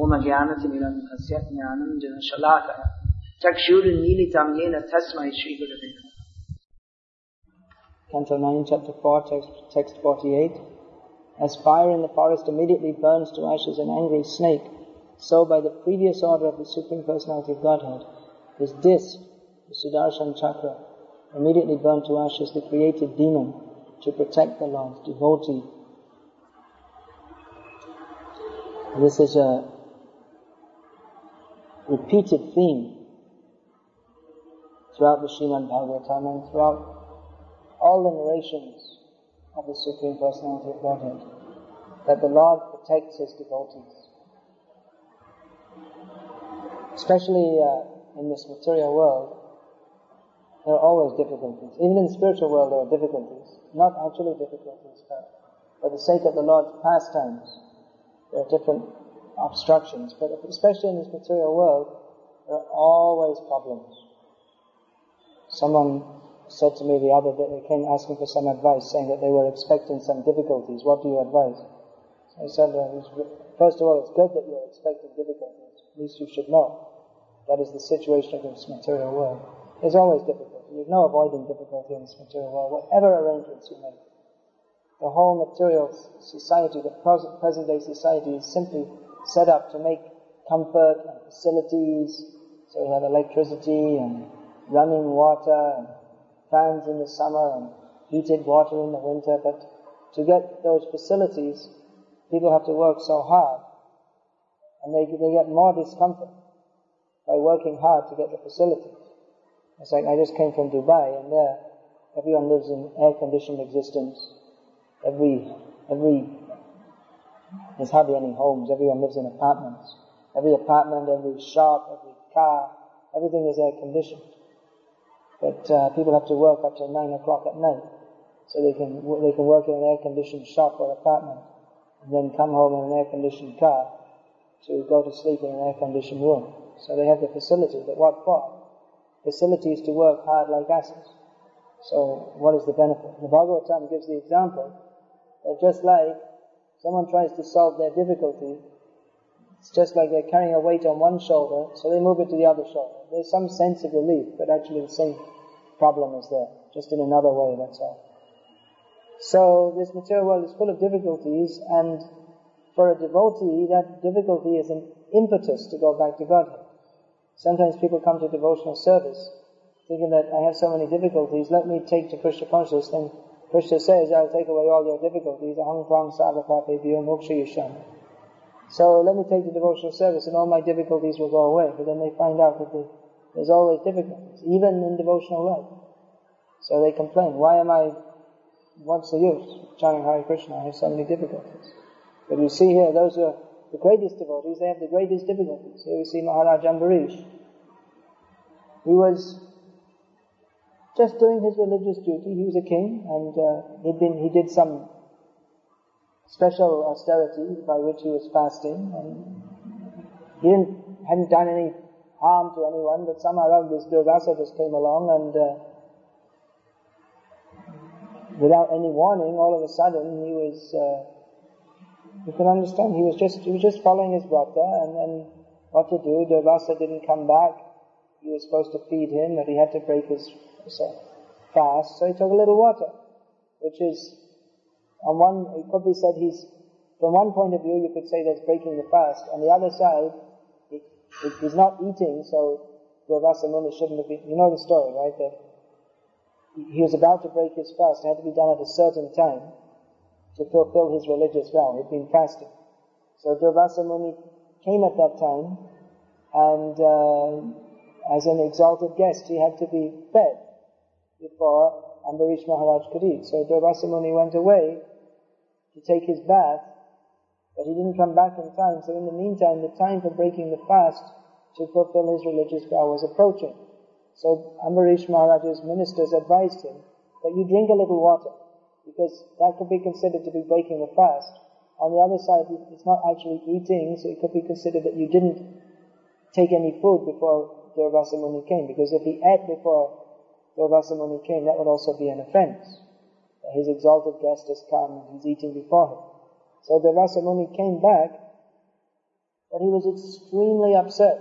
Om Jnanatimirandhasya Jnanam Janashalakaya Chakshurunmilitam Yena Tasmai Shri Gurave Namaha. Canto 9, Chapter 4, Text 48. As fire in the forest immediately burns to ashes an angry snake, so by the previous order of the Supreme Personality of Godhead, his disc, the Sudarshan Chakra, immediately burned to ashes the created demon to protect the Lord's devotee. This is a repeated theme throughout the Srimad Bhagavatam and throughout all the narrations of the Supreme Personality of Godhead, that the Lord protects His devotees. Especially in this material world, there are always difficulties. Even in the spiritual world there are difficulties. Not actually difficulties, but for the sake of the Lord's pastimes, there are different obstructions. But especially in this material world, there are always problems. Someone said to me the other day, they came asking for some advice, saying that they were expecting some difficulties. What do you advise? So I said, first of all, it's good that you're expecting difficulties. At least you should know. That is the situation of this material world. There's always difficulty. There's no avoiding difficulty in this material world, whatever arrangements you make. The whole material society, the present-day society, is simply set up to make comfort and facilities. So you have electricity and running water and fans in the summer and heated water in the winter. But to get those facilities, people have to work so hard, and they get more discomfort by working hard to get the facilities. It's like I just came from Dubai, and there everyone lives in air-conditioned existence. There's hardly any homes. Everyone lives in apartments. Every apartment, every shop, every car, everything is air-conditioned. But people have to work up till 9 o'clock at night, so they can work in an air-conditioned shop or apartment, and then come home in an air-conditioned car to go to sleep in an air-conditioned room. So they have the facility, but what for? Facilities to work hard like asses. So what is the benefit? The Bhagavatam gives the example that just like someone tries to solve their difficulty, it's just like they're carrying a weight on one shoulder, so they move it to the other shoulder. There's some sense of relief, but actually the same problem is there, just in another way, that's all. So this material world is full of difficulties, and for a devotee, that difficulty is an impetus to go back to Godhead. Sometimes people come to devotional service thinking that I have so many difficulties, let me take to Krishna consciousness. Then Krishna says, I'll take away all your difficulties. Aham tvang sarvapapebhyo mokshayishyami. So let me take the devotional service and all my difficulties will go away. But then they find out that there's always difficulties, even in devotional life. So they complain, what's the use? Chanting Hare Krishna, I have so many difficulties. But you see here, those who are the greatest devotees, they have the greatest difficulties. Here we see Maharaj Ambarish. He was just doing his religious duty. He was a king, and he did some special austerity by which he was fasting, and he hadn't done any harm to anyone, but somehow this Durvasa just came along, and without any warning, all of a sudden he was you can understand, he was just following his brata, and then what to do? Durvasa didn't come back. He was supposed to feed him, but he had to break his fast, so he took a little water, which is, it could be said from one point of view you could say that's breaking the fast. On the other side, he's not eating, so Durvasa Muni shouldn't have been, you know the story, right? That he was about to break his fast. It had to be done at a certain time to fulfill his religious vow. He'd been fasting. So Durvasa Muni came at that time, and as an exalted guest, he had to be fed before Ambarish Maharaj could eat. So Durvasa Muni went away to take his bath, but he didn't come back in time. So in the meantime, the time for breaking the fast to fulfill his religious vow was approaching. So Ambarish Maharaj's ministers advised him that you drink a little water, because that could be considered to be breaking the fast. On the other side, it's not actually eating, so it could be considered that you didn't take any food before Durvasa Muni came, because if he ate before Durvasa Muni came, that would also be an offense. His exalted guest has come and he's eating before him. So Durvasa Muni came back But he was extremely upset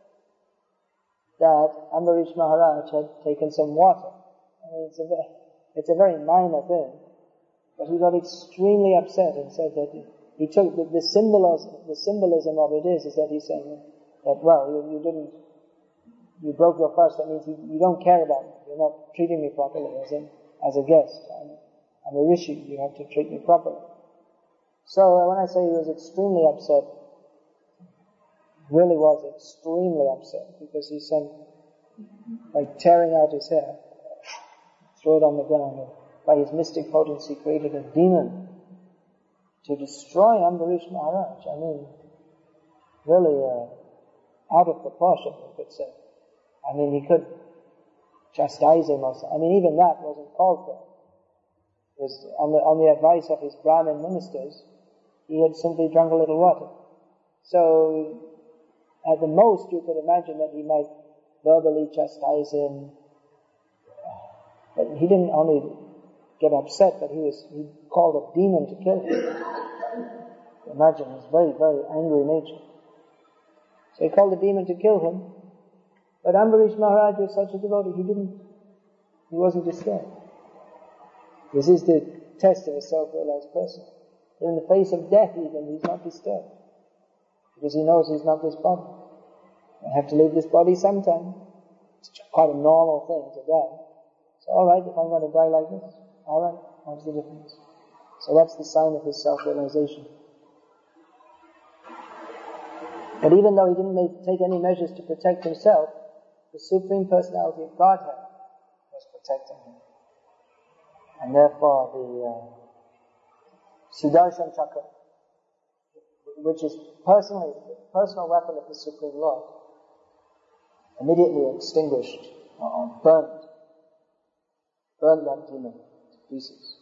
that Ambarish Maharaj had taken some water. I mean, it's a very minor thing, but he got extremely upset and said that he took the symbolism of it is that he's saying that, well, you broke your fast, that means you don't care about me, you're not treating me properly as a guest. I'm a rishi, you have to treat me properly. So when I say he was extremely upset, really was extremely upset, because he sent, like tearing out his hair, throw it on the ground, and by his mystic potency created a demon to destroy Ambarish Maharaj. I mean, really out of proportion, you could say. I mean, he could chastise him or something. I mean, even that wasn't called for. It was on the advice of his Brahmin ministers, he had simply drunk a little water. So, at the most, you could imagine that he might verbally chastise him. But he didn't only get upset, but he called a demon to kill him. Imagine his very, very angry nature. So he called the demon to kill him. But Ambarish Maharaj was such a devotee, he wasn't disturbed. This is the test of a self-realized person. In the face of death even, he's not disturbed. Because he knows he's not this body. I have to leave this body sometime. It's quite a normal thing to die. So alright, if I'm going to die like this, alright, what's the difference? So that's the sign of his self-realization. But even though he didn't take any measures to protect himself, the Supreme Personality of Godhead was protecting him. And therefore the Sudarshan Chakra, which is the personal weapon of the Supreme Lord, immediately extinguished or burnt that demon to pieces.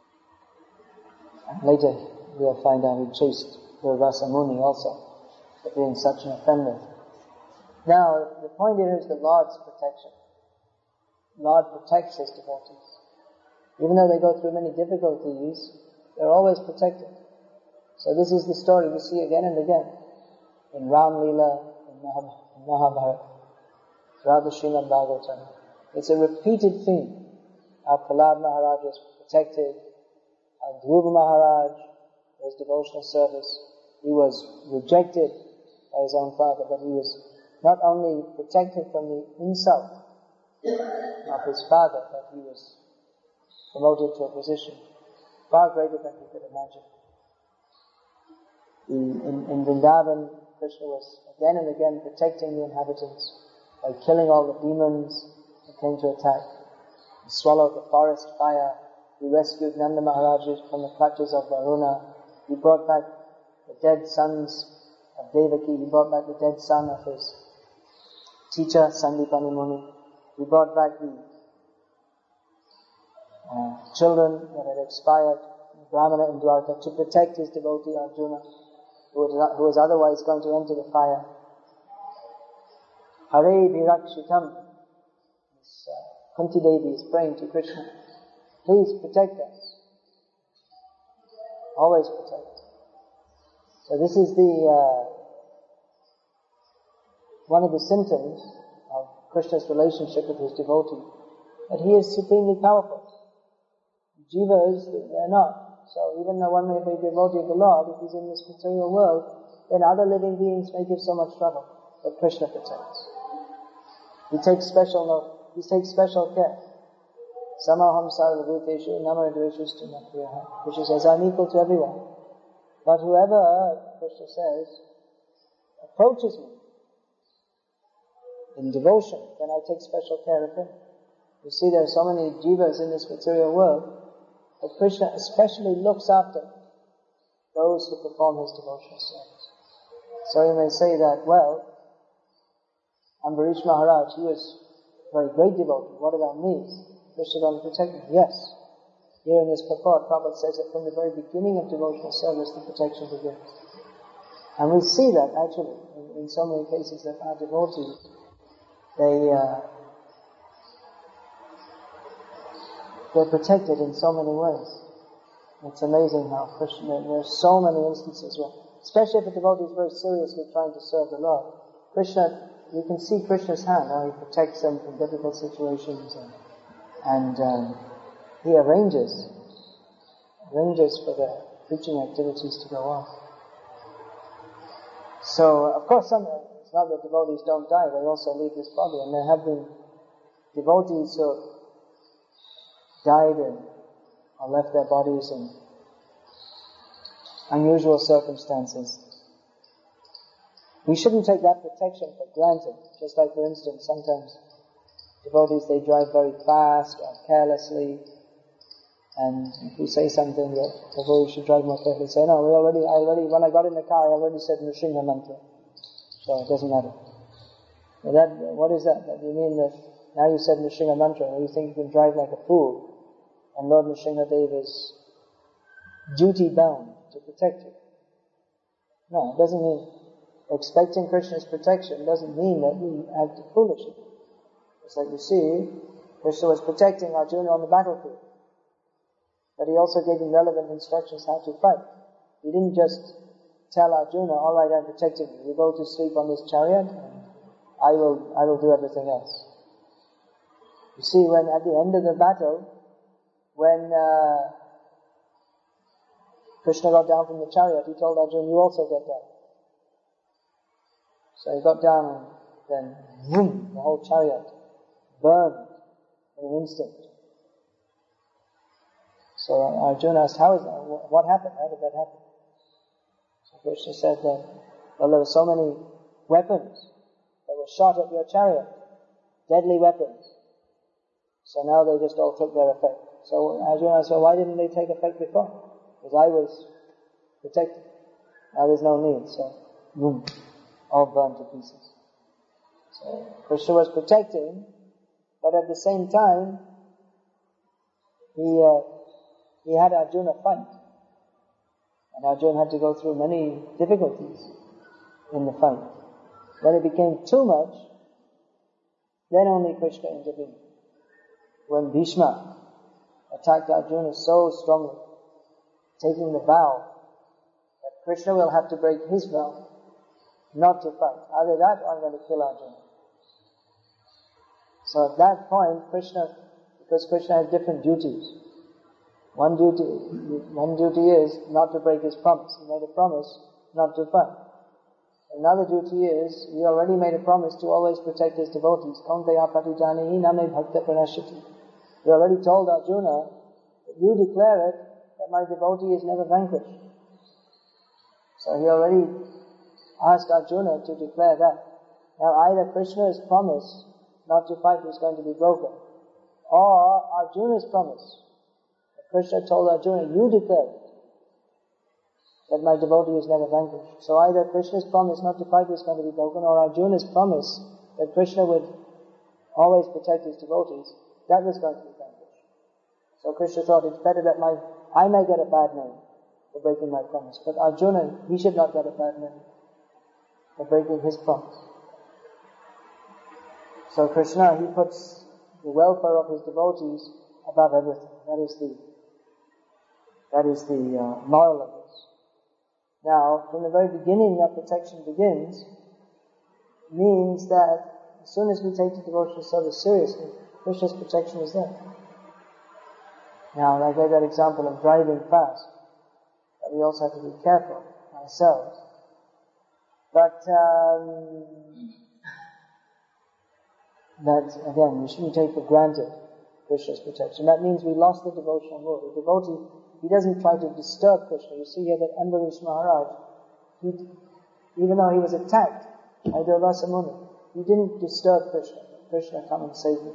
And later we'll find out he chased Durvasa Muni also for being such an offender. Now, the point here is the Lord's protection. The Lord protects His devotees. Even though they go through many difficulties, they're always protected. So this is the story we see again and again in Ram Leela, in Mahabharata, throughout the Srimad Bhagavatam. It's a repeated theme. How Prahlad Maharaj was protected, how Dhruva Maharaj, his devotional service, he was rejected by his own father, but he was not only protected from the insult of his father, but he was promoted to a position far greater than he could imagine. In Vrindavan, Krishna was again and again protecting the inhabitants by killing all the demons that came to attack. He swallowed the forest fire. He rescued Nanda Maharaj from the clutches of Varuna. He brought back the dead sons of Devaki. He brought back the dead son of his teacher, Sandipani Muni. He brought back the children that had expired, Brahmana in Dwarka, to protect his devotee Arjuna, who was otherwise going to enter the fire. Hare Virakshitam. Kunti Devi is praying to Krishna, please protect us. Always protect. So this is one of the symptoms of Krishna's relationship with his devotee, that he is supremely powerful. Jivas, they're not. So even though one may be a devotee of the Lord, if he's in this material world, then other living beings may give so much trouble, but Krishna protects. He takes special care. Samaham sarvabhuteshu namadveshustu napriyaha. Krishna says, I'm equal to everyone. But whoever, Krishna says, approaches me in devotion, then I take special care of him. You see, there are so many jivas in this material world, but Krishna especially looks after those who perform his devotional service. So you may say that, well, Ambarish Maharaj, he was a very great devotee. What about me? Krishna going to protect me? Yes. Here in this purport, Prabhupada says that from the very beginning of devotional service, the protection begins. And we see that actually in so many cases that our devotees, they're protected in so many ways. It's amazing how Krishna, there are so many instances where Especially if a devotee is very seriously trying to serve the Lord. Krishna, you can see Krishna's hand, how he protects them from difficult situations and he arranges for the preaching activities to go on. So, of course, it's not that devotees don't die, they also leave this body, and there have been devotees who died or left their bodies in unusual circumstances. We shouldn't take that protection for granted. Just like, for instance, sometimes devotees, they drive very fast or carelessly, and if you say something that devotees should drive more carefully, say, no, when I got in the car, I already said Nrsimha mantra, so it doesn't matter. What is that? Do you mean that now you said Nrsimha mantra, or you think you can drive like a fool, and Lord Nrsimhadev is duty bound to protect you? No, it doesn't mean expecting Krishna's protection doesn't mean that we act foolishly. It's like you see, Krishna was protecting Arjuna on the battlefield, but he also gave him relevant instructions how to fight. He didn't just tell Arjuna, all right, I'm protecting you. You go to sleep on this chariot, and I will do everything else. You see, when at the end of the battle, when Krishna got down from the chariot, he told Arjuna, you also get down. So he got down, and then vroom, the whole chariot burned in an instant. So Arjuna asked, what happened? How did that happen? So Krishna said that, well, there were so many weapons that were shot at your chariot, deadly weapons. So now they just all took their effect. So Arjuna asked, well, why didn't they take effect before? Because I was protected. Now there's no need. So, boom, all burned to pieces. So Krishna was protecting, but at the same time, he had Arjuna fight. And Arjuna had to go through many difficulties in the fight. When it became too much, then only Krishna intervened. When Bhishma attacked Arjuna so strongly, taking the vow that Krishna will have to break his vow not to fight. Either that or I'm going to kill Arjuna. So at that point, because Krishna has different duties. One duty is not to break his promise. He made a promise not to fight. Another duty is, he already made a promise to always protect his devotees. Kaunteya pratijanahi name bhakta pranashati. He already told Arjuna, you declare it, that my devotee is never vanquished. So he already asked Arjuna to declare that. Now either Krishna's promise not to fight is going to be broken, or Arjuna's promise. Krishna told Arjuna, you declare it, that my devotee is never vanquished. So either Krishna's promise not to fight is going to be broken, or Arjuna's promise that Krishna would always protect his devotees, that was going to be vanquished. So Krishna thought it's better that I may get a bad name for breaking my promise, but Arjuna, he should not get a bad name for breaking his promise. So Krishna, he puts the welfare of his devotees above everything. That is the moral of this. Now, from the very beginning that protection begins, means that as soon as we take the devotional service seriously, Krishna's protection is there. Now, I gave that example of driving fast, but we also have to be careful ourselves. But that, again, we shouldn't take for granted Krishna's protection. That means we lost the devotional mood. The devotee, he doesn't try to disturb Krishna. You see here that Ambarish Maharaj, even though he was attacked by Durvasa Muni, he didn't disturb Krishna. Krishna, come and save me.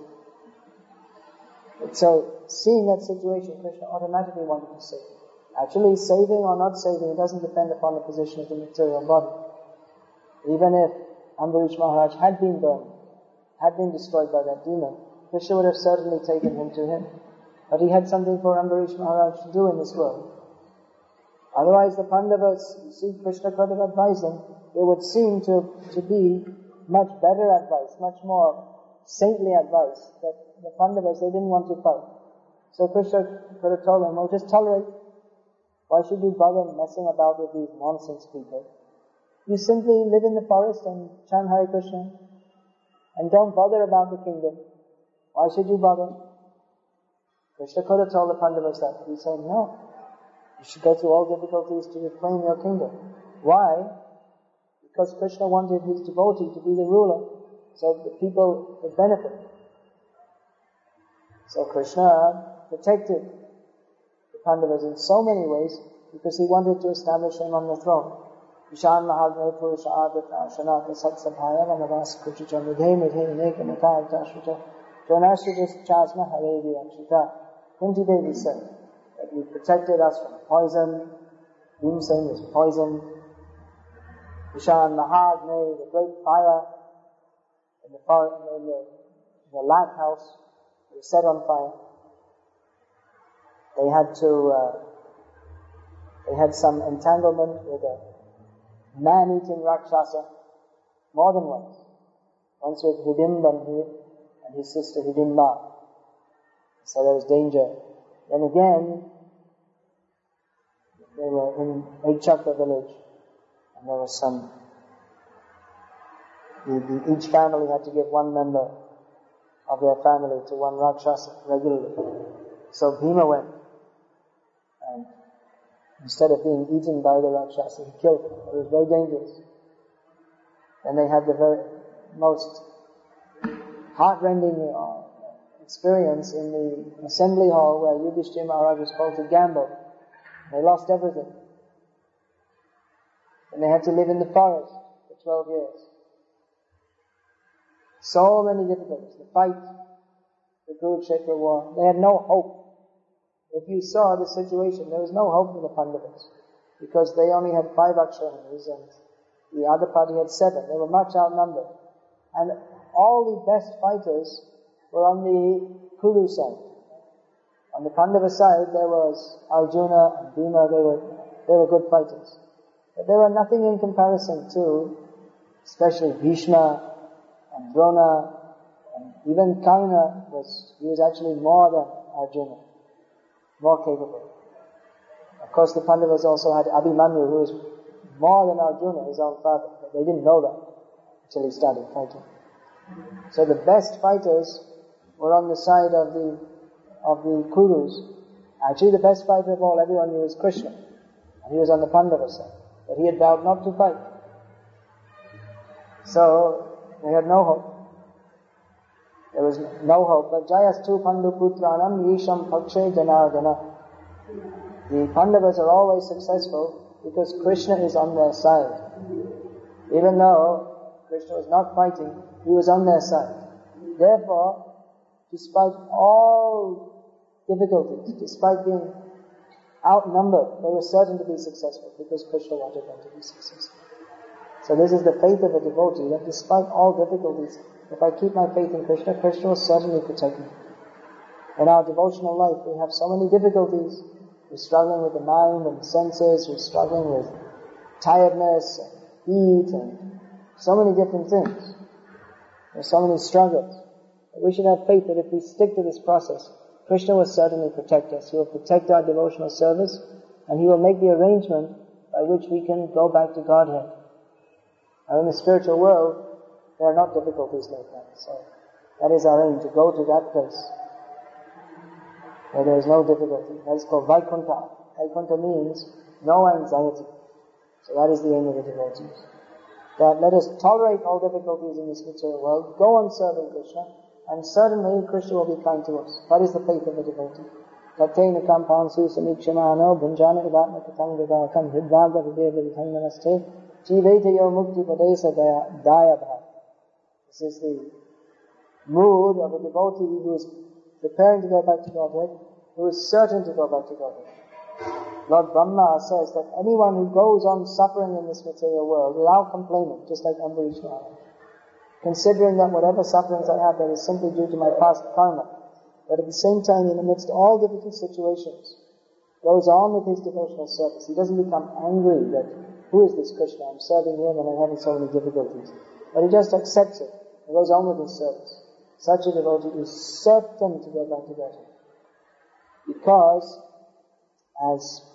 So, seeing that situation, Krishna automatically wanted to save him. Actually, saving or not saving, it doesn't depend upon the position of the material body. Even if Ambarish Maharaj had been burned, had been destroyed by that demon, Krishna would have certainly taken him to him. But he had something for Ambarish Maharaj to do in this world. Otherwise the Pandavas, you see, Krishna could have advised them, it would seem to be much better advice, much more saintly advice, that the Pandavas, they didn't want to fight. So Krishna could have told them, well, just tolerate. Why should you bother messing about with these nonsense people? You simply live in the forest and chant Hare Krishna and don't bother about the kingdom. Why should you bother? Krishna could have told the Pandavas that. He said, no. You should go through all difficulties to reclaim your kingdom. Why? Because Krishna wanted his devotee to be the ruler, so the people would benefit. So Krishna protected the Pandavas in so many ways because he wanted to establish him on the throne. Ishan Mahagne Purusha Adata Shanaka Satsabhaya Vanavasa Kuchicha Midhe Midhe Neka Mika Dashvita Jonashridis Chasma Harevi Akshita. Kunti Devi said that he protected us from poison. Bhimsen was poisoned. Ishan Mahagne, the great fire in the lac house, was set on fire. They had some entanglement with a man-eating Rakshasa more than once. Once with Hidimban here and his sister Hidimba. So there was danger. Then again, they were in Ekchakra village and there was each family had to give one member of their family to one Rakshasa regularly. So Bhima went, and instead of being eaten by the Rakshasa, he killed him. It was very dangerous. And they had the very most heart-rending experience in the assembly hall where Yudhishthira Maharaj was called to gamble. They lost everything. And they had to live in the forest for 12 years. So many difficulties. The fight, the Kurukshetra war. They had no hope. If you saw the situation, there was no hope for the Pandavas. Because they only had 5 Akshayanis and the other party had 7. They were much outnumbered. And all the best fighters were on the Kuru side. On the Pandava side, there was Arjuna and Bhima. They were good fighters. But they were nothing in comparison to, especially Bhishma and Drona, and even Karna he was actually more than Arjuna, more capable. Of course, the Pandavas also had Abhimanyu, who was more than Arjuna, his own father, but they didn't know that until he started fighting. So the best fighters were on the side of the Kurus. Actually, the best fighter of all, everyone knew, was Krishna, and he was on the Pandava side, but he had vowed not to fight. So they had no hope. There was no hope. But Jayastu Pandu Putranam Yisham Pakshe Janardana. The Pandavas are always successful because Krishna is on their side. Even though Krishna was not fighting, he was on their side. Therefore, despite all difficulties, despite being outnumbered, they were certain to be successful because Krishna wanted them to be successful. So this is the faith of a devotee, that despite all difficulties, if I keep my faith in Krishna, Krishna will certainly protect me. In our devotional life, we have so many difficulties. We're struggling with the mind and the senses, we're struggling with tiredness and heat and so many different things. There's so many struggles. But we should have faith that if we stick to this process, Krishna will certainly protect us. He will protect our devotional service, and He will make the arrangement by which we can go back to Godhead. Now in the spiritual world, there are not difficulties like that. So that is our aim, to go to that place where there is no difficulty. That is called Vaikuntha. Vaikuntha means no anxiety. So that is the aim of the devotees. That let us tolerate all difficulties in this material world, go on serving Krishna, and certainly Krishna will be kind to us. That is the faith of the devotee. Tatena kampansu samikshimano bhunjana ivatma katangavakam hridvaga videva vidhananaste Jivetayo mukti padesa daya bhav. This is the mood of a devotee who is preparing to go back to Godhead, who is certain to go back to Godhead. Lord Brahma says that anyone who goes on suffering in this material world without complaining, just like Ambarish Maharaj, considering that whatever sufferings I have, that is simply due to my past karma, but at the same time, in the midst of all difficult situations, goes on with his devotional service. He doesn't become angry that, who is this Krishna? I'm serving him and I'm having so many difficulties. But he just accepts it and goes on with his service. Such a devotee is certain to go back to Godhead. Because, as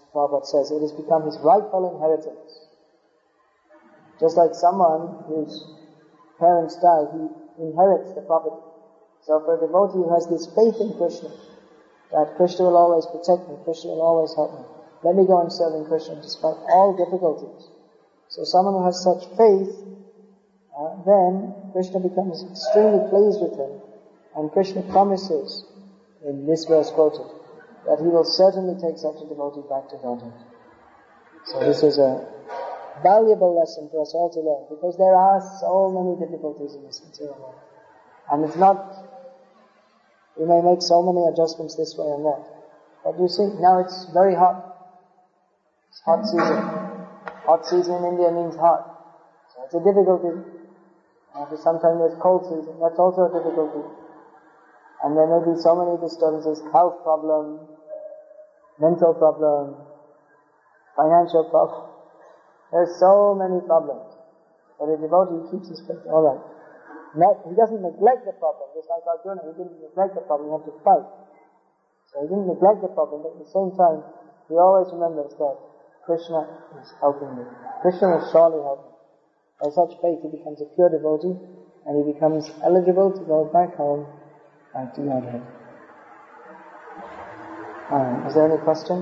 Prabhupada says, it has become his rightful inheritance. Just like someone whose parents die, he inherits the property. So for a devotee who has this faith in Krishna, that Krishna will always protect me, Krishna will always help me, let me go on serving Krishna despite all difficulties. So someone who has such faith, then Krishna becomes extremely pleased with him, and Krishna promises, in this verse quoted, that he will certainly take such a devotee back to Godhead. So this is a valuable lesson for us all to learn, because there are so many difficulties in this material world. And it's not, we may make so many adjustments this way and that. But you see, now it's very hot. It's hot season. Hot season in India means hot. So it's a difficulty. Sometimes there's cold season. That's also a difficulty. And there may be so many disturbances, health problem, mental problem, financial problem. There's so many problems. But a devotee keeps his faith. Alright. He doesn't neglect the problem. Just like Arjuna, he didn't neglect the problem, he had to fight. So he didn't neglect the problem, but at the same time, he always remembers that Krishna is helping me. Krishna will surely help me. By such faith, he becomes a pure devotee, and he becomes eligible to go back home, back to Godhead. Is there any question?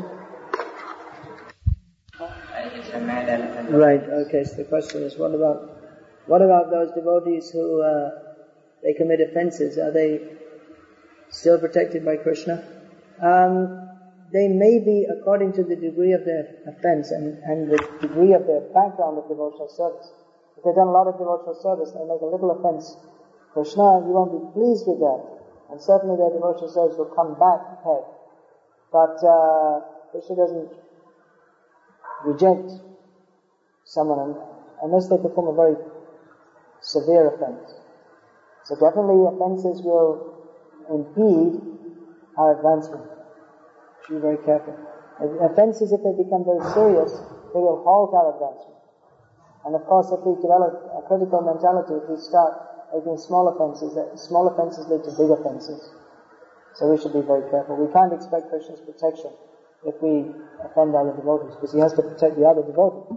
Right, okay, so the question is, what about those devotees who, they commit offenses? Are they still protected by Krishna? They may be according to the degree of their offense and the degree of their background of devotional service. If they've done a lot of devotional service, they make a little offense. Krishna, you won't be pleased with that. And certainly their devotional service will come back to peg. But Krishna doesn't reject someone unless they perform a very severe offense. So definitely offenses will impede our advancement. Should be very careful. Offenses, if they become very serious, they will halt our advancement. And of course, if we develop a critical mentality, if we start making small offenses lead to big offenses. So we should be very careful. We can't expect Krishna's protection if we offend other devotees, because he has to protect the other devotee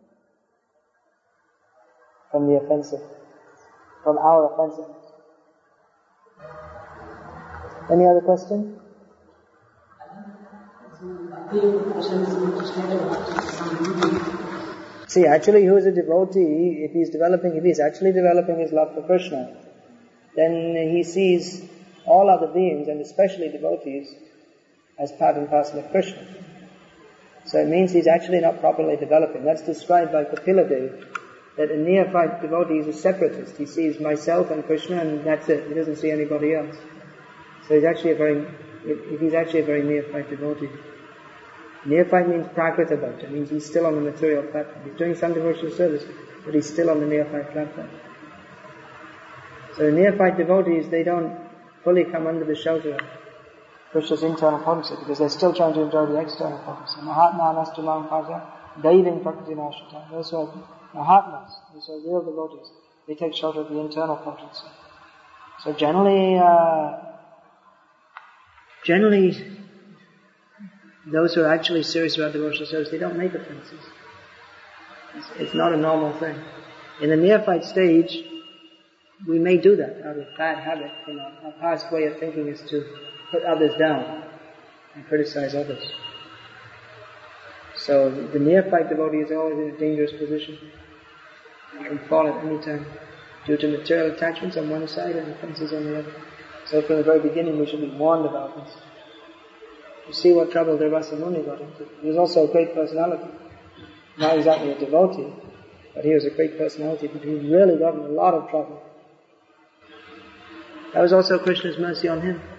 from the offensive, from our offensiveness. Any other question? See, actually, who is a devotee, if he's actually developing his love for Krishna, then he sees all other beings, and especially devotees, as part and parcel of Krishna. So it means he's actually not properly developing. That's described by Kapila Deva, that a neophyte devotee is a separatist. He sees myself and Krishna, and that's it. He doesn't see anybody else. So he's actually a very neophyte devotee. Neophyte means prakrita bhakta. It means he's still on the material platform. He's doing some devotional service, but he's still on the neophyte platform. So the neophyte devotees, they don't fully come under the shelter of Krishna's internal potency, because they're still trying to enjoy the external potency. Mahatma anastamam paja, daiving prakriti nashita. Those who are Mahatmas, those who are real devotees, they take shelter of the internal potency. So generally, those who are actually serious about devotional service, they don't make offenses. It's not a normal thing. In the neophyte stage, we may do that out of bad habit. Our past way of thinking is to put others down and criticize others. So the neophyte devotee is always in a dangerous position. He can fall at any time due to material attachments on one side and offenses on the other. So from the very beginning we should be warned about this. You see what trouble Durvasa Muni got into. He was also a great personality. Not exactly a devotee, but he was a great personality, but he really got in a lot of trouble. That was also Krishna's mercy on him.